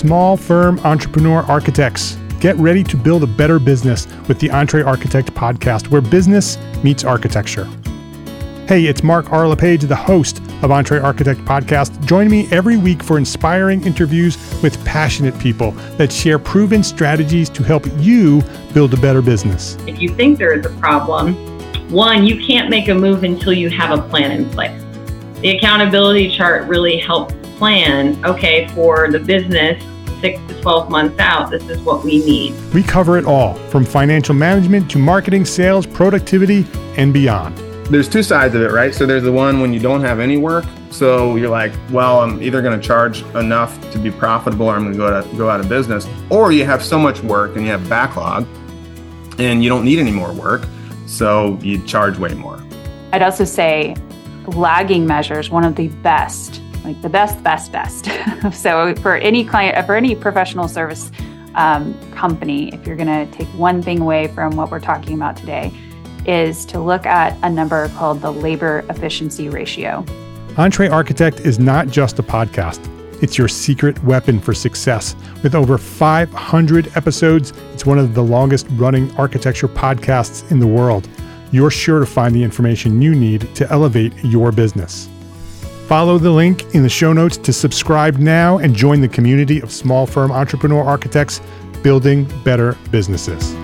Small Firm Entrepreneur Architects. Get ready to build a better business with the EntreArchitect podcast, where business meets architecture. Hey, it's Mark R. LePage, the host of EntreArchitect podcast. Join me every week for inspiring interviews with passionate people that share proven strategies to help you build a better business. If you think there is a problem, one, you can't make a move until you have a plan in place. The accountability chart really helps plan, okay, for the business 6 to 12 months out, this is what we need. We cover it all, from financial management to marketing, sales, productivity, and beyond. There's two sides of it, right? So there's the one when you don't have any work. So you're like, well, I'm either going to charge enough to be profitable or I'm going to go out of business. Or you have so much work and you have backlog and you don't need any more work. So you charge way more. I'd also say lagging measures, one of the best, like the best. So for any client, for any professional service company, if you're going to take one thing away from what we're talking about today, is to look at a number called the labor efficiency ratio. EntreArchitect is not just a podcast. It's your secret weapon for success. With over 500 episodes, it's one of the longest running architecture podcasts in the world. You're sure to find the information you need to elevate your business. Follow the link in the show notes to subscribe now and join the community of small firm entrepreneur architects building better businesses.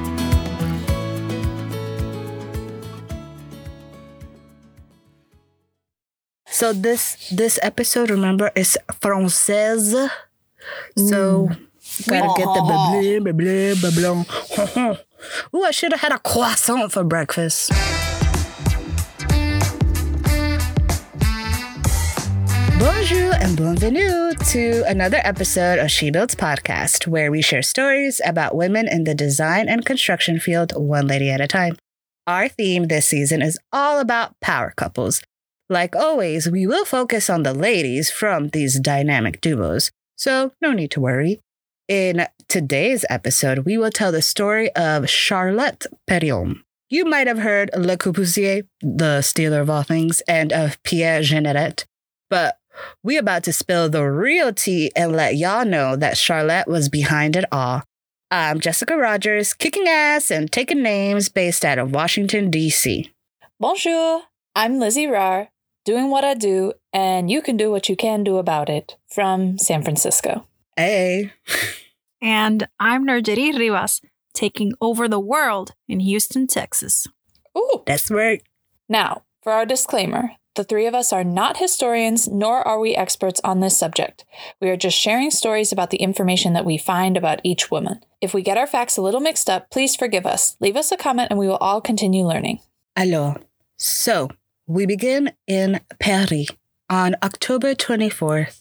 So this episode, remember, is française. So gotta get the blah, blah, blah, blah. Ooh, I should have had a croissant for breakfast. Bonjour and bienvenue to another episode of She Builds Podcast, where we share stories about women in the design and construction field, one lady at a time. Our theme this season is all about power couples. Like always, we will focus on the ladies from these dynamic duos, so no need to worry. In today's episode, we will tell the story of Charlotte Perriand. You might have heard Le Corbusier, the stealer of all things, and of Pierre Jeanneret, but we're about to spill the real tea and let y'all know that Charlotte was behind it all. I'm Jessica Rogers, kicking ass and taking names based out of Washington, D.C. Bonjour, I'm Lizzie Rar, doing what I do, and you can do what you can do about it, from San Francisco. Hey. And I'm Nerjeri Rivas, taking over the world in Houston, Texas. Ooh. That's right. Now, for our disclaimer, the three of us are not historians, nor are we experts on this subject. We are just sharing stories about the information that we find about each woman. If we get our facts a little mixed up, please forgive us. Leave us a comment and we will all continue learning. Alors, so we begin in Paris on October 24th,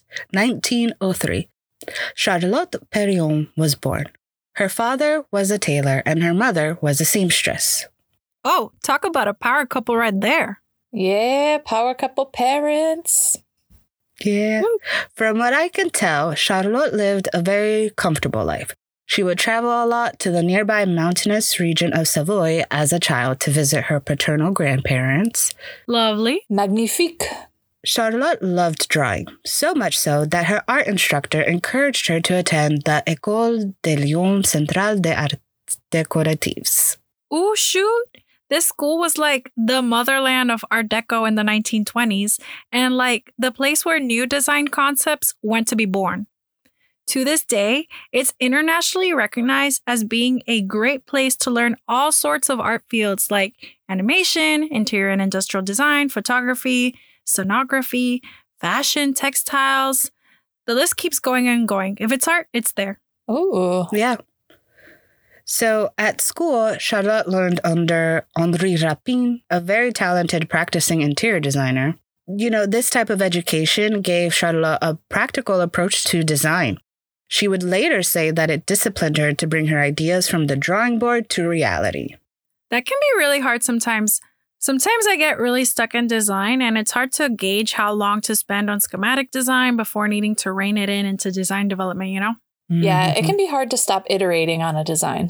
1903. Charlotte Perriand was born. Her father was a tailor and her mother was a seamstress. Oh, talk about a power couple right there. Yeah, power couple parents. Yeah. From what I can tell, Charlotte lived a very comfortable life. She would travel a lot to the nearby mountainous region of Savoy as a child to visit her paternal grandparents. Lovely. Magnifique. Charlotte loved drawing, so much so that her art instructor encouraged her to attend the École de Lyon Centrale des Arts Décoratifs. Ooh, shoot. This school was like the motherland of Art Deco in the 1920s and like the place where new design concepts went to be born. To this day, it's internationally recognized as being a great place to learn all sorts of art fields like animation, interior and industrial design, photography, sonography, fashion, textiles. The list keeps going and going. If it's art, it's there. Ooh. Yeah. So at school, Charlotte learned under Henri Rapin, a very talented practicing interior designer. You know, this type of education gave Charlotte a practical approach to design. She would later say that it disciplined her to bring her ideas from the drawing board to reality. That can be really hard sometimes. Sometimes I get really stuck in design and it's hard to gauge how long to spend on schematic design before needing to rein it in into design development, you know? Yeah, it can be hard to stop iterating on a design.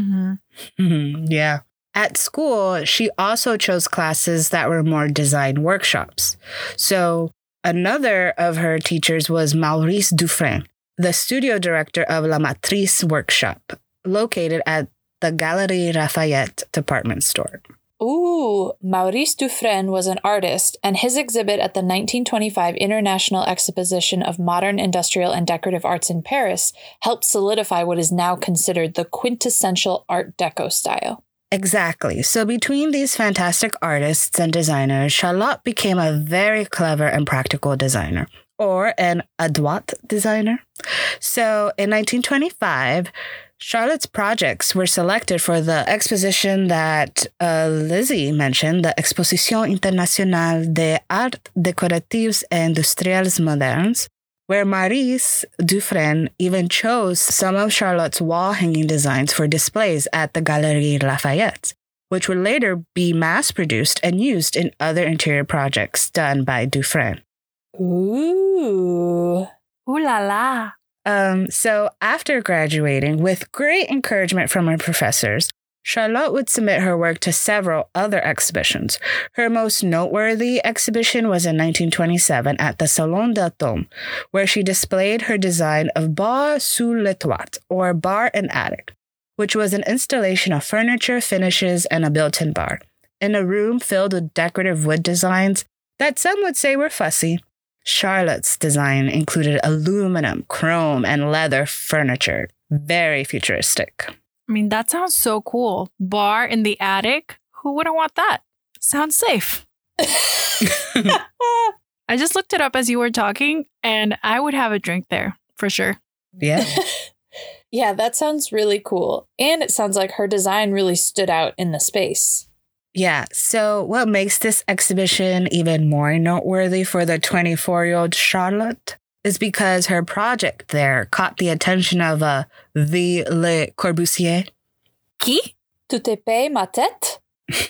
Yeah. At school, she also chose classes that were more design workshops. So another of her teachers was Maurice Dufresne, the studio director of La Matrice Workshop, located at the Galerie Lafayette department store. Ooh, Maurice Dufresne was an artist, and his exhibit at the 1925 International Exposition of Modern Industrial and Decorative Arts in Paris helped solidify what is now considered the quintessential Art Deco style. Exactly. So between these fantastic artists and designers, Charlotte became a very clever and practical designer, or an adroit designer. So in 1925, Charlotte's projects were selected for the exposition that Lizzie mentioned, the Exposition Internationale des Arts Décoratifs et Industriels Modernes, where Maurice Dufresne even chose some of Charlotte's wall-hanging designs for displays at the Galerie Lafayette, which would later be mass-produced and used in other interior projects done by Dufresne. Ooh. Ooh la la. So after graduating, with great encouragement from her professors, Charlotte would submit her work to several other exhibitions. Her most noteworthy exhibition was in 1927 at the Salon d'Automne, where she displayed her design of Bar sous le toit, or bar and attic, which was an installation of furniture, finishes, and a built-in bar, in a room filled with decorative wood designs that some would say were fussy. Charlotte's design included aluminum, chrome, and leather furniture. Very futuristic. I mean, that sounds so cool. Bar in the attic? Who wouldn't want that? Sounds safe. I just looked it up as you were talking, and I would have a drink there, for sure. Yeah. Yeah, that sounds really cool. And it sounds like her design really stood out in the space. Yeah, so what makes this exhibition even more noteworthy for the 24-year-old Charlotte is because her project there caught the attention of the Le Corbusier. Qui? Tu te payes ma tête?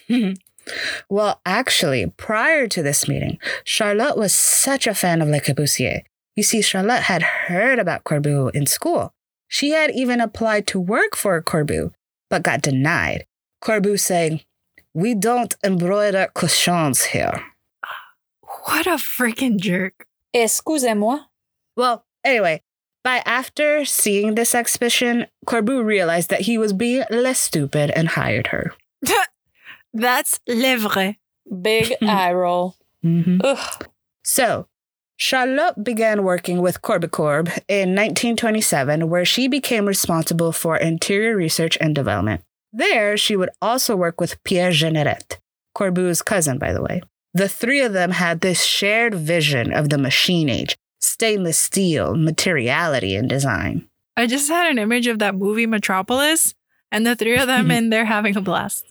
Well, actually, prior to this meeting, Charlotte was such a fan of Le Corbusier. You see, Charlotte had heard about Corbu in school. She had even applied to work for Corbu, but got denied. Corbu saying, "We don't embroider cushions here." What a freaking jerk. Excusez-moi. Well, anyway, by after seeing this exhibition, Corbu realized that he was being less stupid and hired her. That's le vrai. Big eye roll. Mm-hmm. Ugh. So, Charlotte began working with Corbicorb in 1927, where she became responsible for interior research and development. There, she would also work with Pierre Generet, Corbu's cousin, by the way. The three of them had this shared vision of the machine age, stainless steel, materiality, and design. I just had an image of that movie Metropolis and the three of them in there having a blast.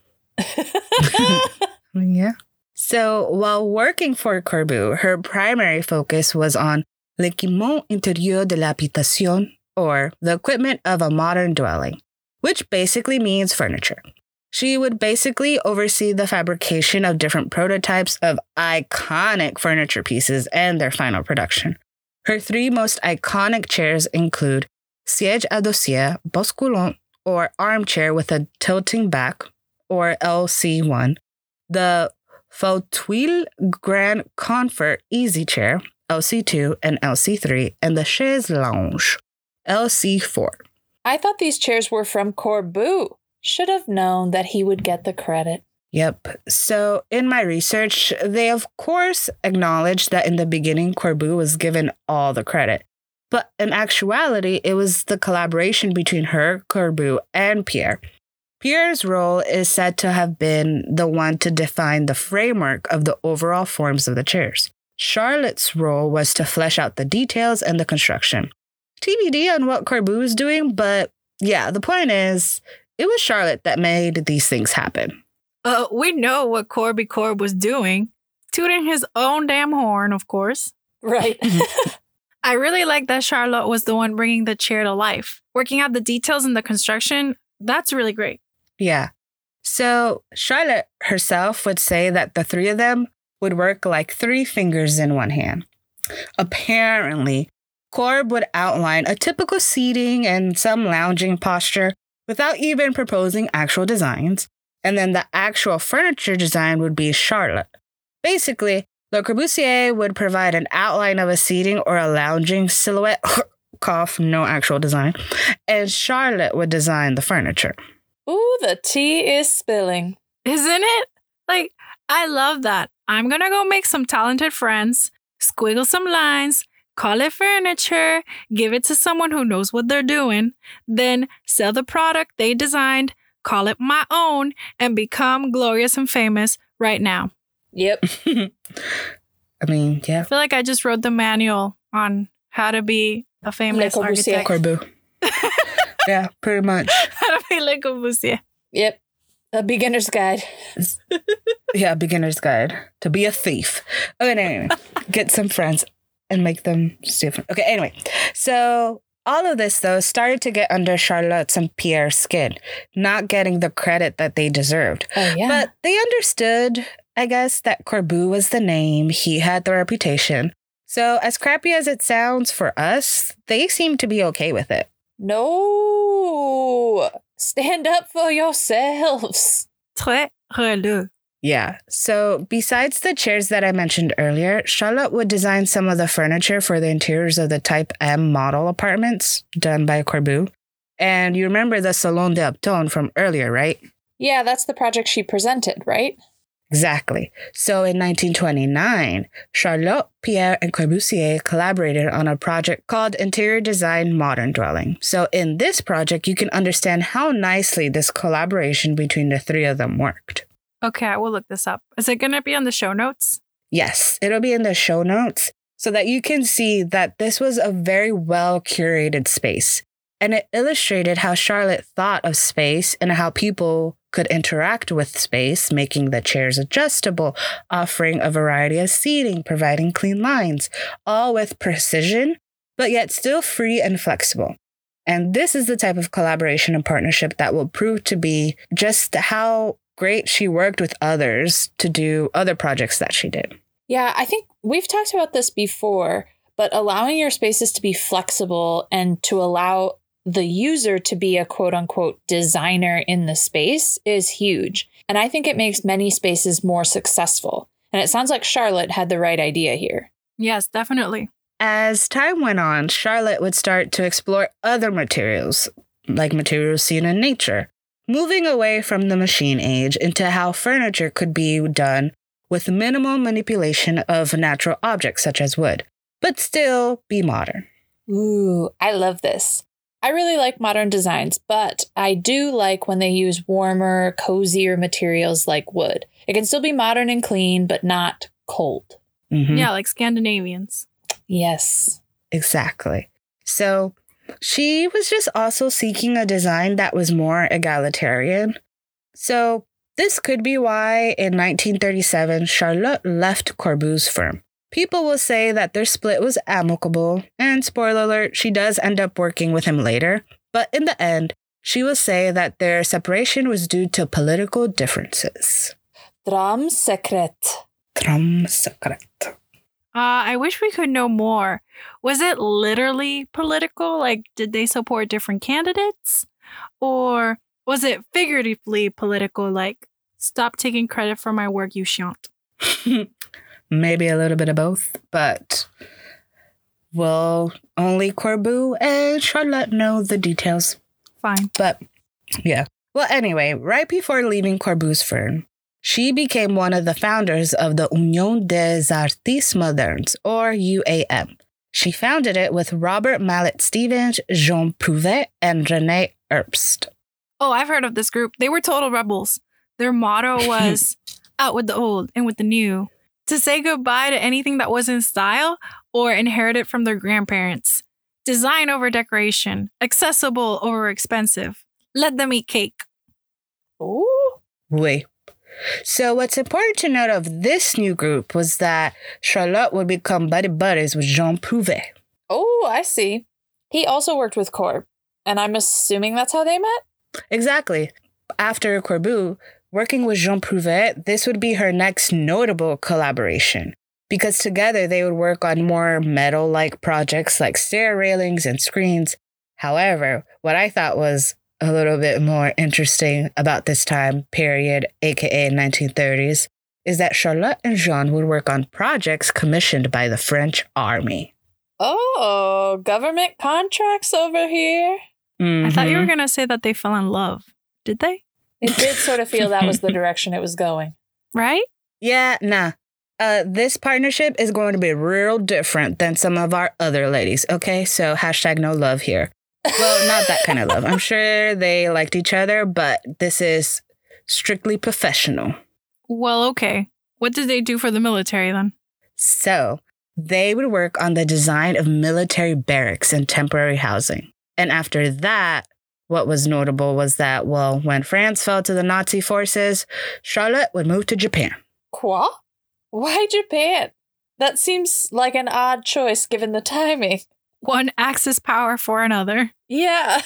Yeah. So while working for Corbu, her primary focus was on l'équipement intérieur de l'habitation, or the equipment of a modern dwelling, which basically means furniture. She would basically oversee the fabrication of different prototypes of iconic furniture pieces and their final production. Her three most iconic chairs include siège à dossier, basculant, or armchair with a tilting back, or LC1, the fauteuil grand comfort easy chair, LC2 and LC3, and the chaise lounge, LC4. I thought these chairs were from Corbu. Should have known that he would get the credit. Yep. So in my research, they of course acknowledged that in the beginning, Corbu was given all the credit. But in actuality, it was the collaboration between her, Corbu, and Pierre. Pierre's role is said to have been the one to define the framework of the overall forms of the chairs. Charlotte's role was to flesh out the details and the construction. TBD on what Corbu was doing, but yeah, the point is, it was Charlotte that made these things happen. We know what Corby Corb was doing. Tooting his own damn horn, of course. Right. I really like that Charlotte was the one bringing the chair to life. Working out the details in the construction, that's really great. Yeah. So Charlotte herself would say that the three of them would work like three fingers in one hand. Apparently, Corb would outline a typical seating and some lounging posture without even proposing actual designs. And then the actual furniture design would be Charlotte. Basically, Le Corbusier would provide an outline of a seating or a lounging silhouette, cough, no actual design. And Charlotte would design the furniture. Ooh, the tea is spilling. Isn't it? Like, I love that. I'm going to go make some talented friends, squiggle some lines, call it furniture, give it to someone who knows what they're doing, then sell the product they designed, call it my own, and become glorious and famous right now. Yep. I mean, yeah. I feel like I just wrote the manual on how to be a famous Le Corbusier. architect. Corbu. Yeah, pretty much. How to be Le Corbusier. Yep. A beginner's guide. Yeah, beginner's guide to be a thief. Okay, anyway, get some friends and make them different. Okay, anyway. So all of this, though, started to get under Charlotte's and Pierre's skin, not getting the credit that they deserved. Oh, yeah. But they understood, I guess, that Corbu was the name. He had the reputation. So as crappy as it sounds for us, they seem to be okay with it. No. Stand up for yourselves. Très relou. Yeah. So besides the chairs that I mentioned earlier, Charlotte would design some of the furniture for the interiors of the Type M model apartments done by Corbu. And you remember the Salon des Upton from earlier, right? Yeah, that's the project she presented, right? Exactly. So in 1929, Charlotte, Pierre, and Corbusier collaborated on a project called Interior Design Modern Dwelling. So in this project, you can understand how nicely this collaboration between the three of them worked. Okay, I will look this up. Is it going to be on the show notes? Yes, it'll be in the show notes so that you can see that this was a very well curated space. And it illustrated how Charlotte thought of space and how people could interact with space, making the chairs adjustable, offering a variety of seating, providing clean lines, all with precision, but yet still free and flexible. And this is the type of collaboration and partnership that will prove to be just how great she worked with others to do other projects that she did. Yeah, I think we've talked about this before, but allowing your spaces to be flexible and to allow the user to be a quote unquote designer in the space is huge. And I think it makes many spaces more successful. And it sounds like Charlotte had the right idea here. Yes, definitely. As time went on, Charlotte would start to explore other materials, like materials seen in nature, moving away from the machine age into how furniture could be done with minimal manipulation of natural objects such as wood, but still be modern. Ooh, I love this. I really like modern designs, but I do like when they use warmer, cozier materials like wood. It can still be modern and clean, but not cold. Mm-hmm. Yeah, like Scandinavians. Yes. Exactly. So she was just also seeking a design that was more egalitarian. So this could be why in 1937, Charlotte left Corbu's firm. People will say that their split was amicable, and spoiler alert, she does end up working with him later. But in the end, she will say that their separation was due to political differences. Drame secret. Drame secret. I wish we could know more. Was it literally political? Like, did they support different candidates? Or was it figuratively political? Like, stop taking credit for my work, you shan't. Maybe a little bit of both, but well, only Corbu and Charlotte know the details. Fine. But yeah. Well, anyway, right before leaving Corbu's firm, she became one of the founders of the Union des Artistes Modernes, or UAM. She founded it with Robert Mallet Stevens, Jean Prouvé, and René Herbst. Oh, I've heard of this group. They were total rebels. Their motto was out with the old and with the new. To say goodbye to anything that was in style or inherited from their grandparents. Design over decoration. Accessible over expensive. Let them eat cake. Ooh. Oui. So what's important to note of this new group was that Charlotte would become buddies with Jean Prouvé. Oh, I see. He also worked with Corb, and I'm assuming that's how they met? Exactly. After Corbu, working with Jean Prouvé, this would be her next notable collaboration, because together they would work on more metal-like projects like stair railings and screens. However, what I thought was a little bit more interesting about this time period, aka 1930s, is that Charlotte and Jean would work on projects commissioned by the French army. Oh, government contracts over here. I thought you were going to say that they fell in love. Did they? It did sort of feel that was the direction it was going. Right? Yeah, nah. This partnership is going to be real different than some of our other ladies, okay? So hashtag no love here. Well, not that kind of love. I'm sure they liked each other, but this is strictly professional. Well, okay. What did they do for the military then? So they would work on the design of military barracks and temporary housing. And after that, what was notable was that, well, when France fell to the Nazi forces, Charlotte would move to Japan. Quoi? Why Japan? That seems like an odd choice given the timing. One Axis power for another. Yeah.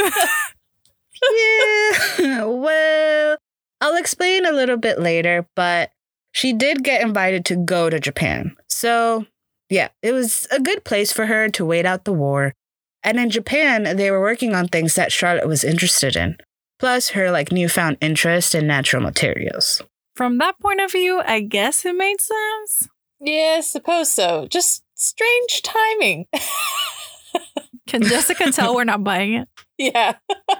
Yeah, well, I'll explain a little bit later, but she did get invited to go to Japan. So, yeah, it was a good place for her to wait out the war. And in Japan, they were working on things that Charlotte was interested in, plus her newfound interest in natural materials. From that point of view, I guess it made sense. Yeah, I suppose so. Just strange timing. Can Jessica tell we're not buying it? Yeah.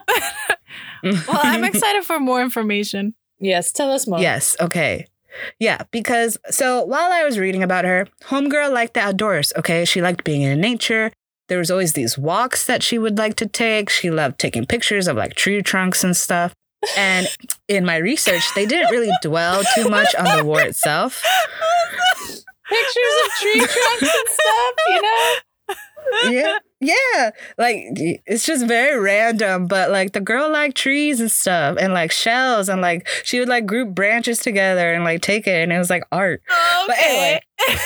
Well, I'm excited for more information. Yes, tell us more. Yes, okay. Yeah, because, so while I was reading about her, homegirl liked the outdoors, okay? She liked being in nature. There was always these walks that she would like to take. She loved taking pictures of tree trunks and stuff. And in my research, they didn't really dwell too much on the war itself. Pictures of tree trunks and stuff, you know? Yeah. It's just very random, but the girl liked trees and stuff and shells and she would group branches together and take it and it was art. Okay. But anyway,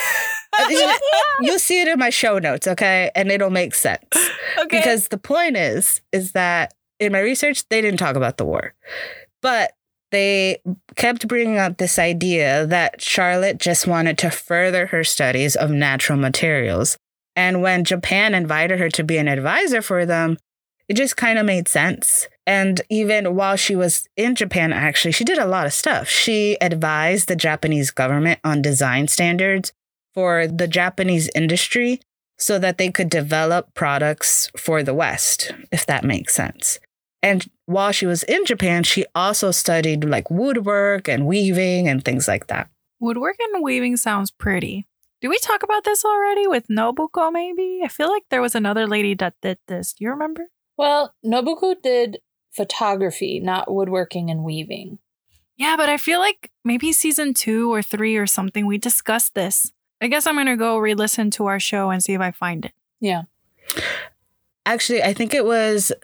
you'll see it in my show notes, okay? And it'll make sense. Okay. Because the point is that in my research, they didn't talk about the war, but they kept bringing up this idea that Charlotte just wanted to further her studies of natural materials. And when Japan invited her to be an advisor for them, it just kind of made sense. And even while she was in Japan, actually, she did a lot of stuff. She advised the Japanese government on design standards for the Japanese industry so that they could develop products for the West, if that makes sense. And while she was in Japan, she also studied woodwork and weaving and things like that. Woodwork and weaving sounds pretty. Did we talk about this already with Nobuko, maybe? I feel like there was another lady that did this. Do you remember? Well, Nobuko did photography, not woodworking and weaving. Yeah, but I feel like maybe season 2 or 3 or something, we discussed this. I guess I'm going to go re-listen to our show and see if I find it. Yeah. Actually, I think it was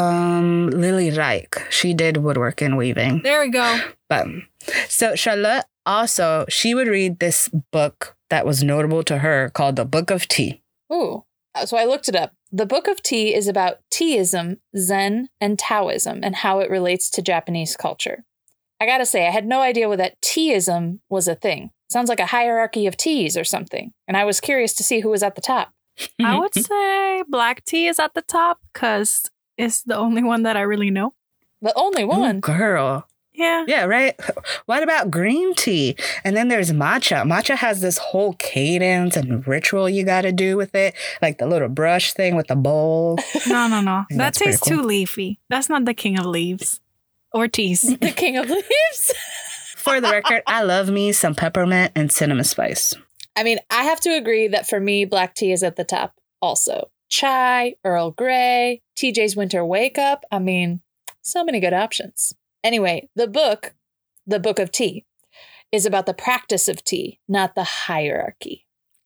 Lily Reich. She did woodwork and weaving. There we go. But so Charlotte also, she would read this book that was notable to her called The Book of Tea. Ooh. So I looked it up. The Book of Tea is about Teaism, Zen, and Taoism and how it relates to Japanese culture. I gotta say, I had no idea that Teaism was a thing. Sounds like a hierarchy of teas or something. And I was curious to see who was at the top. I would say black tea is at the top because it's the only one that I really know. The only one? Ooh, girl. Yeah. Yeah, right? What about green tea? And then there's matcha. Matcha has this whole cadence and ritual you got to do with it. The little brush thing with the bowl. No. That tastes cool. too leafy. That's not the king of leaves. Or teas. The king of leaves? For the record, I love me some peppermint and cinnamon spice. I mean, I have to agree that for me, black tea is at the top also. Chai, Earl Grey, TJ's Winter Wake Up. I mean, so many good options. Anyway, the book of tea, is about the practice of tea, not the hierarchy.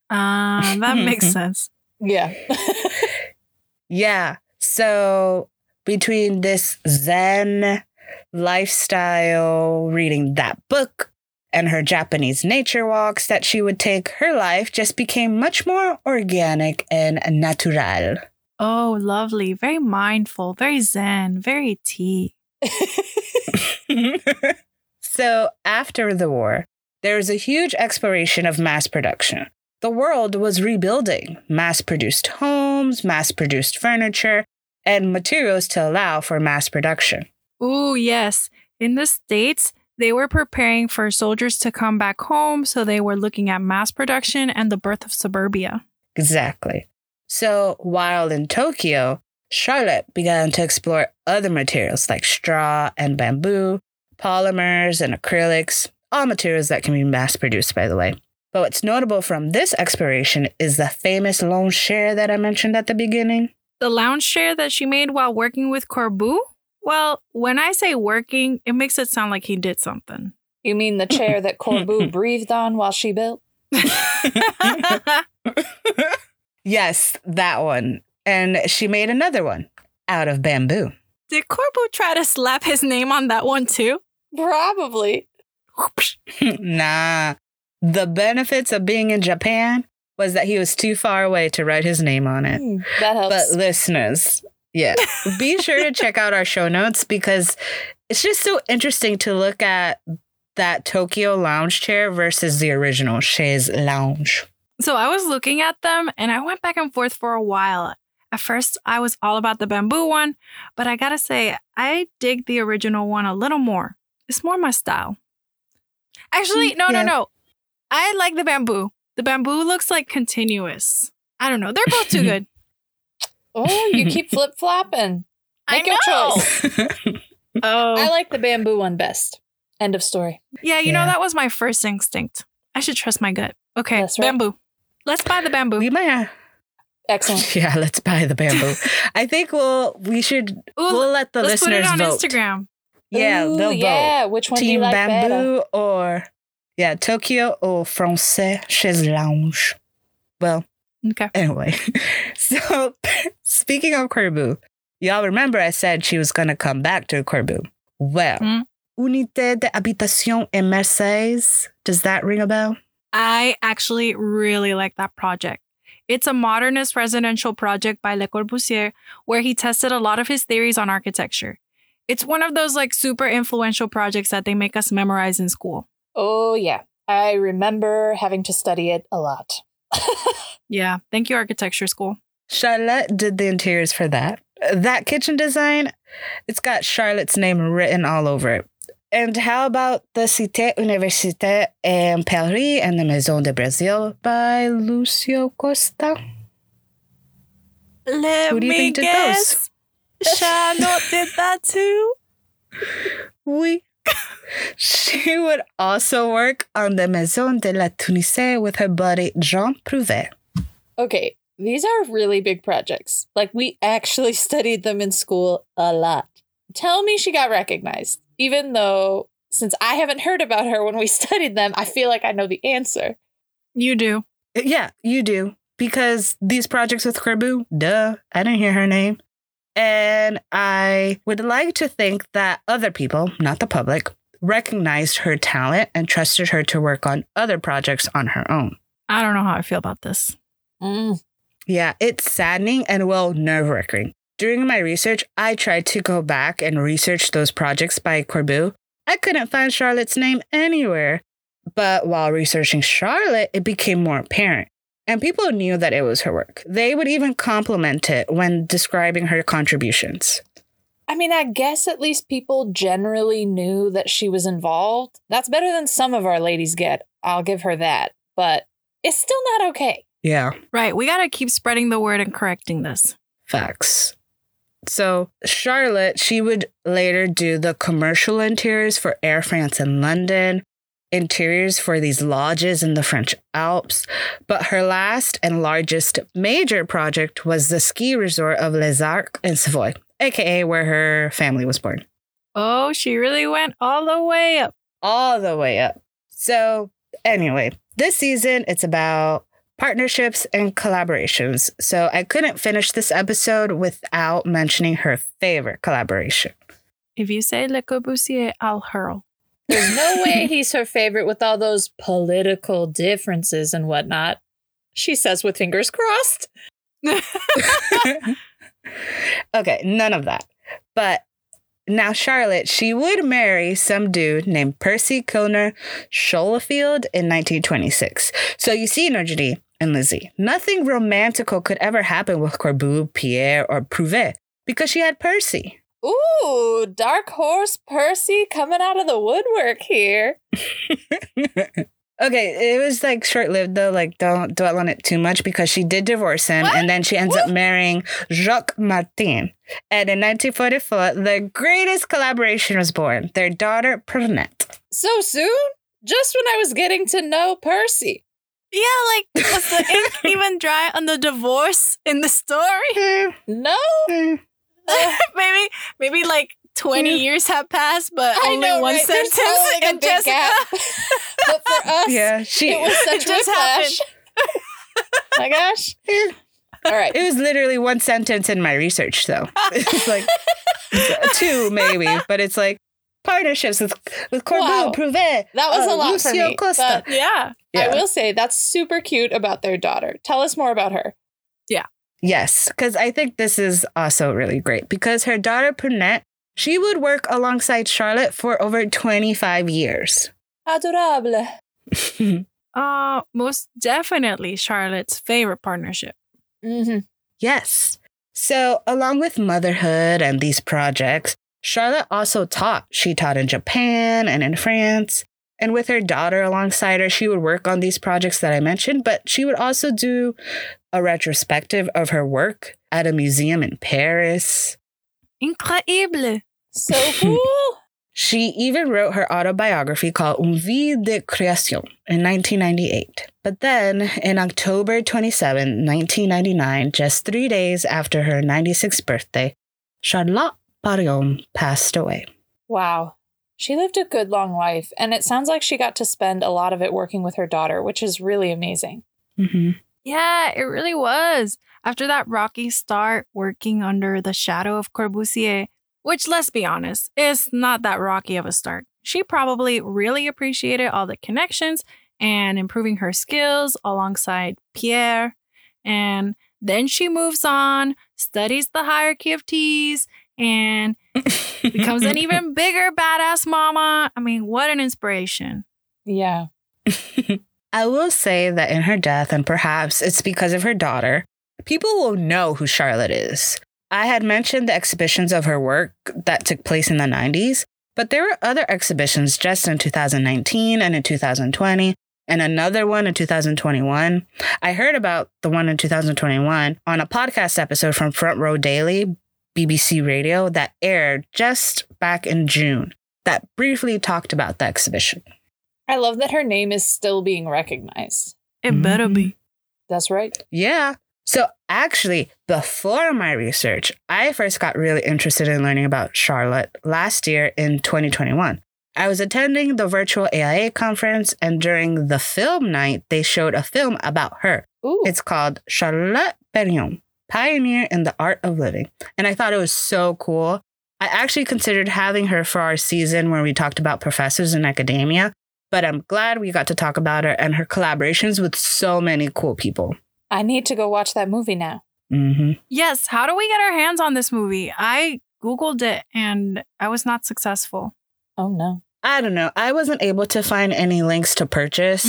That makes sense. Yeah. Yeah. So between this Zen lifestyle, reading that book, and her Japanese nature walks that she would take, her life just became much more organic and natural. Oh, lovely. Very mindful, very zen, very tea. So after the war, there was a huge exploration of mass production. The world was rebuilding mass-produced homes, mass-produced furniture, and materials to allow for mass production. Ooh, yes. In the States, they were preparing for soldiers to come back home, so they were looking at mass production and the birth of suburbia. Exactly. So while in Tokyo, Charlotte began to explore other materials like straw and bamboo, polymers and acrylics, all materials that can be mass produced, by the way. But what's notable from this exploration is the famous lounge chair that I mentioned at the beginning. The lounge chair that she made while working with Corbu? Well, when I say working, it makes it sound like he did something. You mean the chair that Corbu breathed on while she built? Yes, that one. And she made another one out of bamboo. Did Corbu try to slap his name on that one too? Probably. Nah. The benefits of being in Japan was that he was too far away to write his name on it. That helps. But listeners, yeah, be sure to check out our show notes because it's just so interesting to look at that Tokyo lounge chair versus the original chaise lounge. So I was looking at them and I went back and forth for a while. At first, I was all about the bamboo one, but I gotta say, I dig the original one a little more. It's more my style. Actually, no. I like the bamboo. The bamboo looks like continuous. I don't know. They're both too good. Oh, you keep flip-flopping. Make your choice. Oh. I like the bamboo one best. End of story. Yeah, you know, that was my first instinct. I should trust my gut. Okay, That's right. bamboo. Let's buy the bamboo. We might have... Excellent. Yeah, let's buy the bamboo. I think we'll let the let's put it listeners on vote. Instagram. Yeah, Ooh, they'll yeah. vote. Which one do Team you like bamboo better? or Tokyo or Français chaise lounge. Well, Okay. anyway. So speaking of Corbu, y'all remember I said she was gonna come back to Corbu. Well, Unité de Habitation et Mercedes. Does that ring a bell? I actually really like that project. It's a modernist residential project by Le Corbusier where he tested a lot of his theories on architecture. It's one of those like super influential projects that they make us memorize in school. Oh, yeah. I remember having to study it a lot. Yeah. Thank you, architecture school. Charlotte did the interiors for that. That kitchen design, it's got Charlotte's name written all over it. And how about the Cité Université in Paris and the Maison de Brazil by Lucio Costa? Let Who do you me think did guess. Charlotte did that too? Oui. She would also work on the Maison de la Tunisie with her buddy Jean Prouvé. Okay, these are really big projects. Like, we actually studied them in school a lot. Tell me she got recognized. Even though, since I haven't heard about her when we studied them, I feel like I know the answer. You do. Yeah, you do. Because these projects with Corbu, duh, I didn't hear her name. And I would like to think that other people, not the public, recognized her talent and trusted her to work on other projects on her own. I don't know how I feel about this. Yeah, it's saddening and, well, nerve-wracking. During my research, I tried to go back and research those projects by Corbu. I couldn't find Charlotte's name anywhere. But while researching Charlotte, it became more apparent. And people knew that it was her work. They would even compliment it when describing her contributions. I mean, I guess at least people generally knew that she was involved. That's better than some of our ladies get. I'll give her that. But it's still not okay. Yeah. Right. We got to keep spreading the word and correcting this. Facts. So Charlotte, she would later do the commercial interiors for Air France in London, interiors for these lodges in the French Alps. But her last and largest major project was the ski resort of Les Arcs in Savoy, aka where her family was born. Oh, she really went all the way up. All the way up. So anyway, this season, it's about partnerships and collaborations. So I couldn't finish this episode without mentioning her favorite collaboration. If you say Le Corbusier, I'll hurl. There's no way he's her favorite with all those political differences and whatnot. She says with fingers crossed. Okay, none of that. But now Charlotte, she would marry some dude named Percy Kilner Scholefield in 1926. So you see, Nurjani and Lizzie, nothing romantical could ever happen with Corbu, Pierre, or Prouvé because she had Percy. Ooh, dark horse Percy coming out of the woodwork here. Okay, it was like short-lived though. Like, don't dwell on it too much because she did divorce him, and then she ends up marrying Jacques Martin. And in 1944, the greatest collaboration was born. Their daughter, Pernette. So soon? Just when I was getting to know Percy. Yeah, like, was the ink even dry on the divorce in the story? No. maybe like 20 years have passed, but only one right? sentence. There's only like a big gap. But for us, it was such just whiplash. My gosh. All right. It was literally one sentence in my research, though. It's like 2 maybe, but it's like partnerships with Corbu, Prouvé. That was a lot Lucio for me. Costa. But Yeah. I will say that's super cute about their daughter. Tell us more about her. Yes, because I think this is also really great because her daughter, Pernette, she would work alongside Charlotte for over 25 years. Adorable. Most definitely Charlotte's favorite partnership. Mm-hmm. Yes. So, along with motherhood and these projects, Charlotte also taught. She taught in Japan and in France. And with her daughter alongside her, she would work on these projects that I mentioned, but she would also do a retrospective of her work at a museum in Paris. Incroyable. So cool. She even wrote her autobiography called Une vie de création in 1998. But then, in October 27, 1999, just 3 days after her 96th birthday, Charlotte Perriand passed away. Wow. She lived a good long life, and it sounds like she got to spend a lot of it working with her daughter, which is really amazing. Mm-hmm. Yeah, it really was. After that rocky start working under the shadow of Corbusier, which, let's be honest, is not that rocky of a start. She probably really appreciated all the connections and improving her skills alongside Pierre. And then she moves on, studies the hierarchy of teas, and becomes an even bigger badass mama. I mean, what an inspiration. Yeah. I will say that in her death, and perhaps it's because of her daughter, people will know who Charlotte is. I had mentioned the exhibitions of her work that took place in the 90s, but there were other exhibitions just in 2019 and in 2020, and another one in 2021. I heard about the one in 2021 on a podcast episode from Front Row Daily, BBC Radio, that aired just back in June, that briefly talked about the exhibition. I love that her name is still being recognized. It better be. That's right. Yeah. So actually, before my research, I first got really interested in learning about Charlotte last year in 2021. I was attending the virtual AIA conference, and during the film night, they showed a film about her. Ooh. It's called Charlotte Perriand, Pioneer in the Art of Living. And I thought it was so cool. I actually considered having her for our season where we talked about professors in academia, but I'm glad we got to talk about her and her collaborations with so many cool people. I need to go watch that movie now. Mm-hmm. Yes, how do we get our hands on this movie? I Googled it and I was not successful. Oh, no. I don't know. I wasn't able to find any links to purchase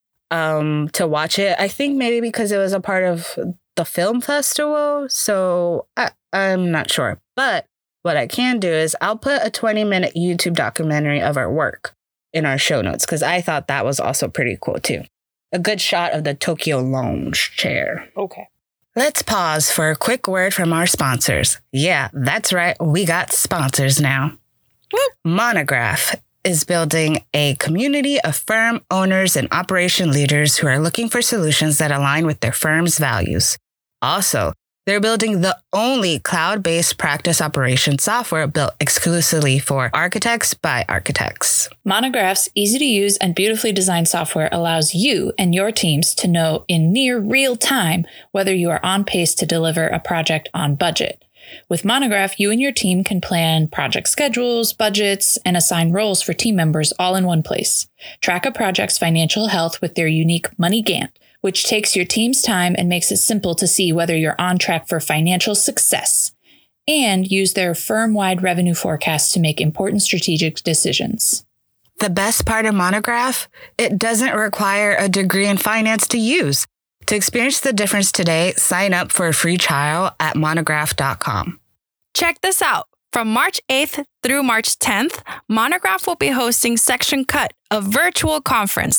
to watch it. I think maybe because it was a part of the film festival. So I'm not sure. But what I can do is I'll put a 20-minute YouTube documentary of our work in our show notes because I thought that was also pretty cool, too. A good shot of the Tokyo Lounge chair. Okay. Let's pause for a quick word from our sponsors. Yeah, that's right. We got sponsors now. Monograph is building a community of firm owners and operation leaders who are looking for solutions that align with their firm's values. Also, they're building the only cloud-based practice operation software built exclusively for architects by architects. Monograph's easy-to-use and beautifully designed software allows you and your teams to know in near real time whether you are on pace to deliver a project on budget. With Monograph, you and your team can plan project schedules, budgets, and assign roles for team members all in one place. Track a project's financial health with their unique Money Gantt, which takes your team's time and makes it simple to see whether you're on track for financial success. And use their firm-wide revenue forecast to make important strategic decisions. The best part of Monograph? It doesn't require a degree in finance to use. To experience the difference today, sign up for a free trial at monograph.com. Check this out. From March 8th through March 10th, Monograph will be hosting Section Cut, a virtual conference.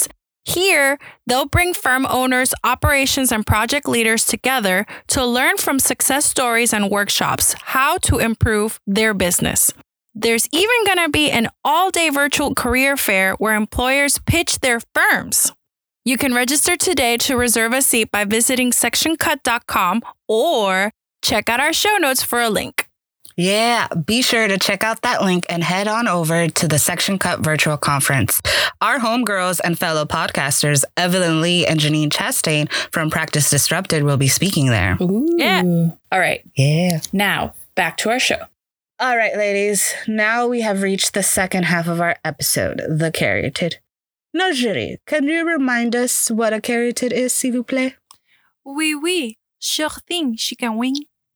Here, they'll bring firm owners, operations, and project leaders together to learn from success stories and workshops how to improve their business. There's even going to be an all-day virtual career fair where employers pitch their firms. You can register today to reserve a seat by visiting sectioncut.com or check out our show notes for a link. Yeah, be sure to check out that link and head on over to the Section Cut Virtual Conference. Our homegirls and fellow podcasters, Evelyn Lee and Janine Chastain from Practice Disrupted, will be speaking there. Ooh. Yeah. All right. Yeah. Now, back to our show. All right, ladies. Now we have reached the second half of our episode, the caryatid. Now, Julie, can you remind us what a caryatid is, s'il vous plaît? Oui, sure thing, chicken wing.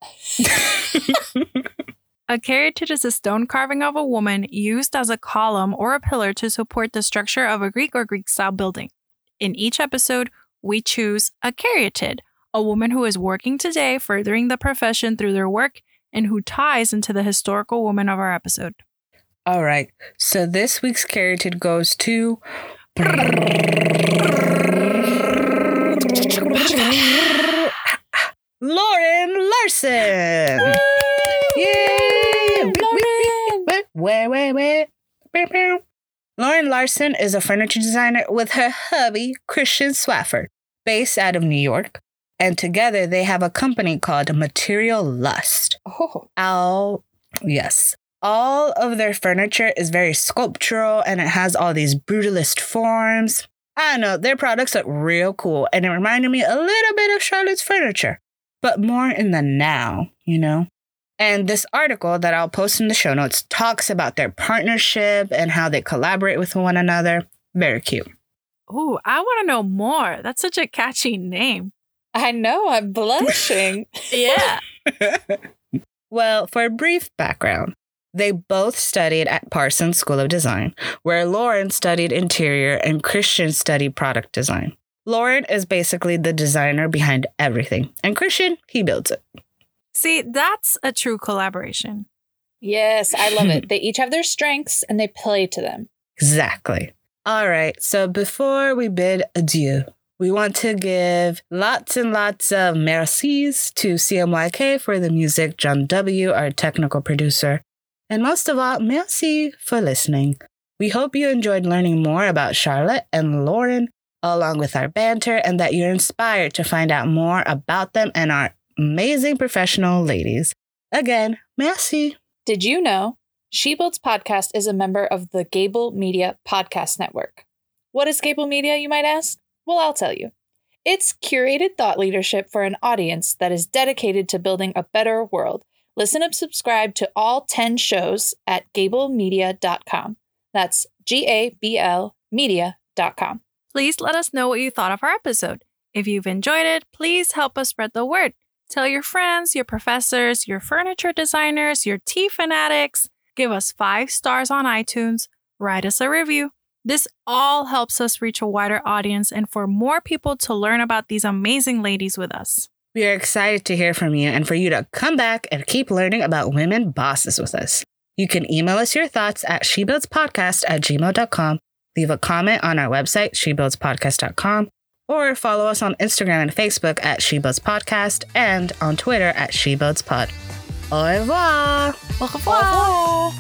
A caryatid is a stone carving of a woman used as a column or a pillar to support the structure of a Greek or Greek-style building. In each episode, we choose a caryatid, a woman who is working today, furthering the profession through their work, and who ties into the historical woman of our episode. All right, so this week's caryatid goes to... Lauren Larson! Woo! Yay! Lauren! Where? Lauren Larson is a furniture designer with her hubby, Christian Swafford, based out of New York. And together they have a company called Material Lust. Yes. All of their furniture is very sculptural and it has all these brutalist forms. I don't know, their products look real cool and it reminded me a little bit of Charlotte's furniture, but more in the now, you know? And this article that I'll post in the show notes talks about their partnership and how they collaborate with one another. Very cute. Ooh, I want to know more. That's such a catchy name. I know, I'm blushing. Yeah. Well, for a brief background, they both studied at Parsons School of Design, where Lauren studied interior and Christian studied product design. Lauren is basically the designer behind everything, and Christian, he builds it. See, that's a true collaboration. Yes, I love it. They each have their strengths and they play to them. Exactly. All right, so before we bid adieu, we want to give lots and lots of mercis to CMYK for the music, John W., our technical producer, and most of all, merci for listening. We hope you enjoyed learning more about Charlotte and Lauren, along with our banter, and that you're inspired to find out more about them and our amazing professional ladies. Again, merci. Did you know She Builds Podcast is a member of the Gable Media Podcast Network? What is Gable Media, you might ask? Well, I'll tell you. It's curated thought leadership for an audience that is dedicated to building a better world. Listen and subscribe to all 10 shows at gablemedia.com. That's GABL media.com. Please let us know what you thought of our episode. If you've enjoyed it, please help us spread the word. Tell your friends, your professors, your furniture designers, your tea fanatics. Give us 5 stars on iTunes. Write us a review. This all helps us reach a wider audience and for more people to learn about these amazing ladies with us. We are excited to hear from you and for you to come back and keep learning about women bosses with us. You can email us your thoughts at shebuildspodcast@gmail.com, leave a comment on our website, shebuildspodcast.com, or follow us on Instagram and Facebook at shebuildspodcast and on Twitter at shebuildspod. Au revoir! Au revoir!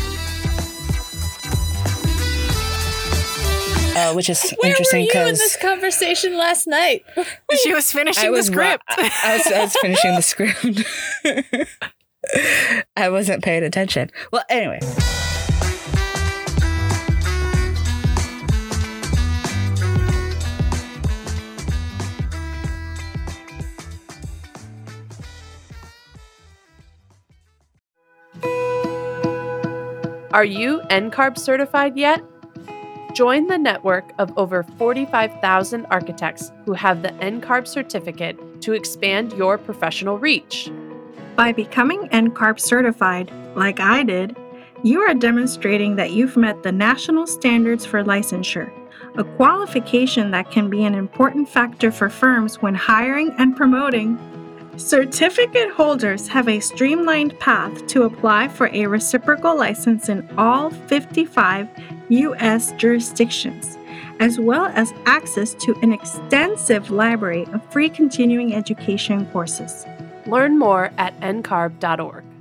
Which is Where interesting were you in because this conversation last night? She was finishing the script. I was finishing the script. I wasn't paying attention. Well, anyway. Are you NCARB certified yet? Join the network of over 45,000 architects who have the NCARB certificate to expand your professional reach. By becoming NCARB certified, like I did, you are demonstrating that you've met the national standards for licensure, a qualification that can be an important factor for firms when hiring and promoting. Certificate holders have a streamlined path to apply for a reciprocal license in all 55 U.S. jurisdictions, as well as access to an extensive library of free continuing education courses. Learn more at ncarb.org.